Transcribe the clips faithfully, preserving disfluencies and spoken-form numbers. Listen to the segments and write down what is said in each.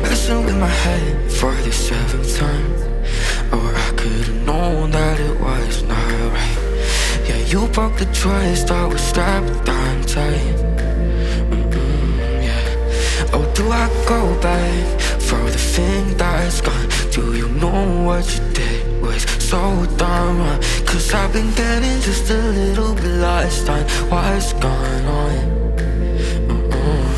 Messing with my head for the seventh time. Or I could've known that it was not right. Yeah, you broke the trust that was strapped down tight. Mm-mm, yeah. Oh, do I go back for the thing that's gone? Do you know what you did was so damn wrong? Cause I've been getting just a little bit lost on what's going on. Mm-mm.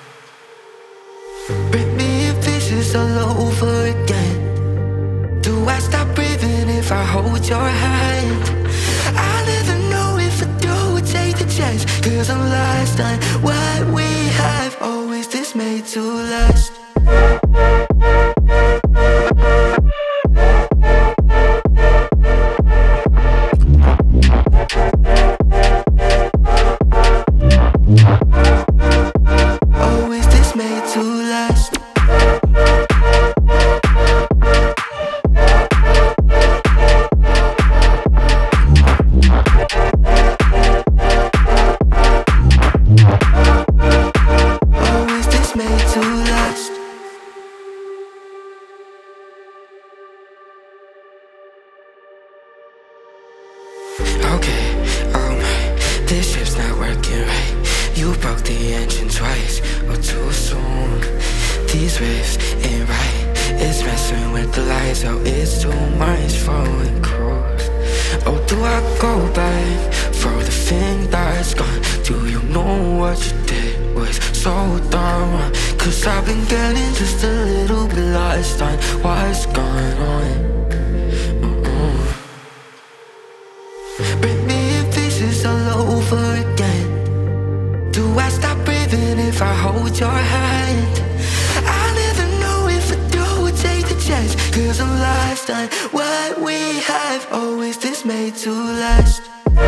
Break me in pieces all over again. Do I stop breathing if I hold your hand? I'll never know if I do take the chance. Cause I'm lost on what we have. Oh, is this made to last? Oh, is this made to last? Okay, oh my, this ship's not working right. You broke the engine twice, or too soon. These waves ain't right. It's messing with the lights, oh, it's too much for a cruise. Oh, do I go back for the thing that's gone? Do you know what you did was so damn wrong? Cause I've been getting just a little bit lost on what's going on. Mm-mm. Break me in pieces all over again. Do I stop breathing if I hold your hand? I'll never know if I do take the chance. Cause I'm lost on what we have. Oh, is this made to last?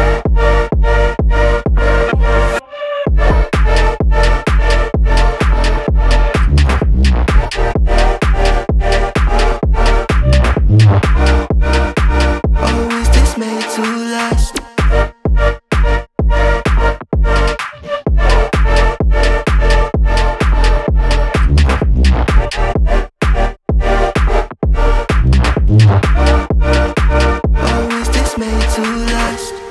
Oh, is this made to last? Oh, is this made to last?